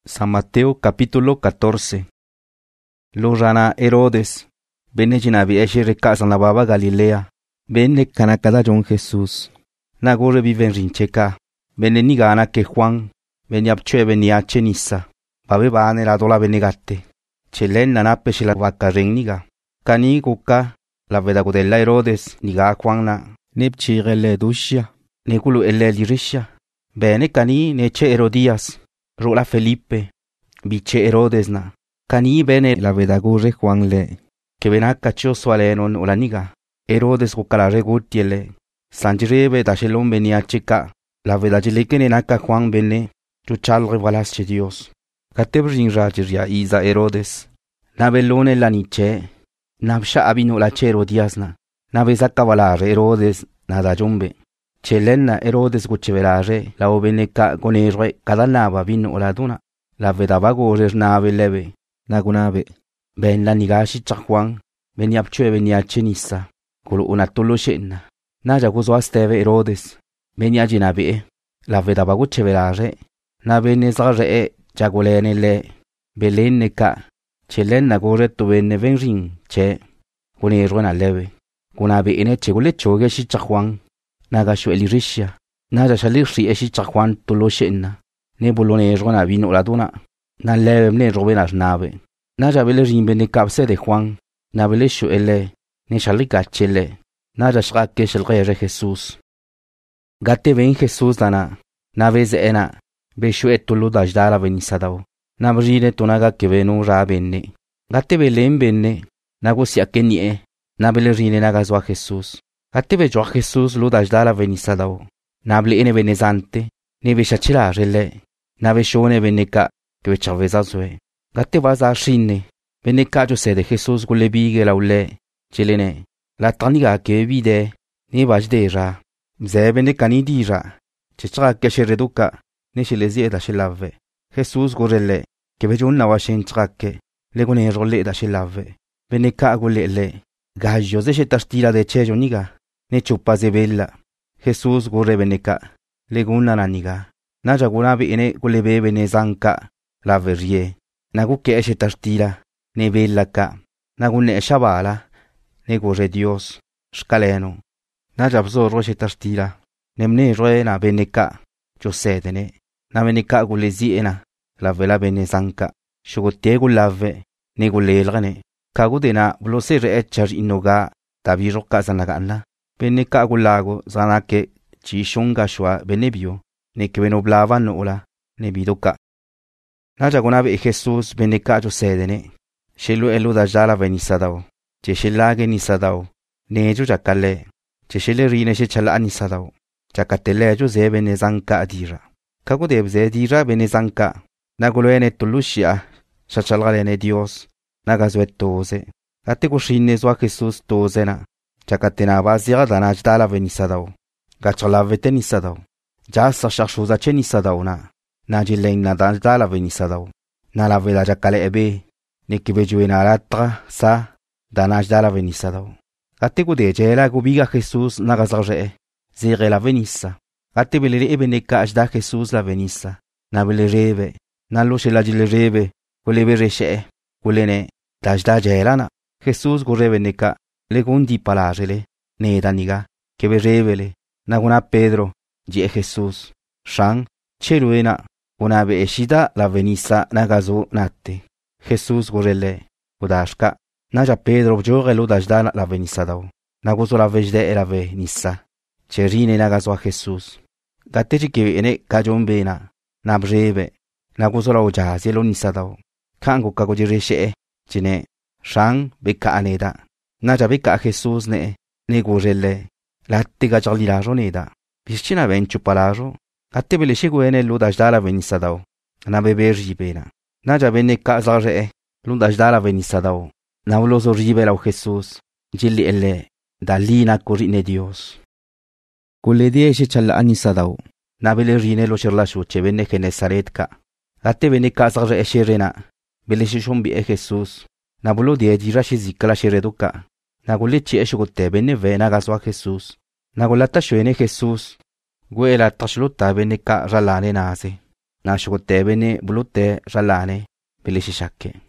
San Mateo capítulo 14. Lo rana Herodes, bene jinabi eshe recasa la baba Galilea, bene canacada John Jesús. Nagore vive en rincheca, bene nigana que Juan, bene abchue bene chenisa, babe bane la dola benegate. Chelen nanape la vaca niga. Cani kuka, la vedagudella Herodes, niga Juan na, nepchirele dusha, neculu elle lirisha. Bene cani neche Herodías. Rola Felipe, biche Herodes na. Cani bene la vedagure Juan le. Que vena cacho sualenon o la niga. Herodes cucalare gutiele. Sanjirebe dashelon venia chica. La vedagile que nenaca Juan bene. Chuchal revalasche Dios. Catebrin rajiria isa Herodes. Nabelone la niche. Nabsha abino la che Herodías na. Nabeza cavalare Herodes nada jumbe. Chelenna Herodes guchevelare la obeneca gonerwe cada nava vino o la duna. La vedaba gorer nave leve, nagunabe. Ben la nigashi Juan, venia pchue venia chenisa, colo una tolo shenna. Naja guzo asteve Herodes, venia jinabe, la vedaba guchevelare, na venezare jagolene le, belene ka, chelenna gore tu bene venrin, che, gonerwe na leve. Gunabe ene chegule choge shi Juan. Naga shuelirisha, naja shalirshi eshi Juan tolo shenna. Ne bolone rona vino la duna. Na leve ne robenas nave. Naja vele rimbe capse de Juan. Na vele shuele, ne shalika chele. Naja shrake shelre Jesús. Gate ven Jesús dana. Na veze ena. Beshu etulu dajdara venisadao. Na brine tonaga que venu ra benne. Gate velen benne. Nago siakenie. Na vele rine naga zwa Jesús. Gate vejo a Jesús lo dajdara venisadao. Nable ene venezante. Ne veshachila rele. Na veshone veneka que vechaveza zue. Gate vaza shinne. Veneka jo se de Jesús gule bige la ule. Chelene. La taniga que vide. Ne vajdera. Mze veneka ni dira. Checha que shereduka. Ne shelezi da shelave. Jesús gorele. Que vejo una washen trake. Le gone role da shelave. Veneka gule le. Gajo ze shetastila de chejo niga. Ne chupaze bella. Jesús gore veneka. Leguna naniga. Naja gunabi ene gulebe venezanka. La verie. Nagu que eshe tastila. Ne bella ka. Nagu ne shabala. Ne gore Dios. Shkaleno. Naja bzo roche tastila. Nemne roe na veneka. Josedene. Na veneka gulezi ena. La vela venezanka. Shugote gulave. Ne gulelgane. Kagudena blose reechar inoga. Tabiro kazanagana. Veneka gulago zanake. Chishunga shwa benebio, ne que venoblava nola, ne bidoka. Naja gonabe Jesús beneka jo sedene, shelu elu da jala venisadao, che shelage nisadao, ne jo jakale, che shele rine she chala nisadao, jakatele jo ze benezanka adira. Kago debze dira benezanka, nagoloene tulushia, shachalgalene Dios, nagazwetoze. Ate kushine zwa Jesús tozena, jakatena bazira danaj dala venisadao. Gachalavete nisadao. Ja sa shakshuza che nisadao na. Najileng na dala venisadao. Na la vela jakale ebe. Nekibejue na ratra sa. Danaj dala venisadao. Ate gude jela gubiga Jesús nagazarje. Zere la venisa. Ate belere ebe neka ajda Jesús la venisa. Na belerebe. Na loche la jilerebe. Kulebe reshe. Kulene. Dajda jela na. Jesús gurebe neka. Legundi palajele. Ne daniga. Keberebele. Naguna Pedro, je Jesús, Shang, cheruena, una be eshida la venisa nagazo nate. Jesús gorele, udashka, naja Pedro jorelo dajda la venisa dao. Nagozo la vejde era venisa. Cherine nagazo a Jesús. Gateji que ene kajombena, nabrebe, nagozo la ojazelo nisa dao. Kango kagojireshe, jine, Shang beka aneda. Naja beka a Jesús ne gorele. Latte gachalila roneda. Pischina venchu palajo. Atte bele shiguene ludajdala venisadao. Na beberji bena. Naja bene kazare. Ludajdala venisadao. Na ulozo ribela o Jesús. Jilli elle. Dalina corine Dios. Kulle dieshe challa anisadao. Na bele rine lo sherlashu che bene Genesaretka. Atte bene kazare esherena. Bele shishombi e Jesús. Na bulo die dirashi zikala shereduka. Nagulichi eshugote bene ve nagaswa Jesús. Nagulata shuene Jesús. Guela tashluta bene ka ralane nase. na xogote bene bulute ralane bele xixaque.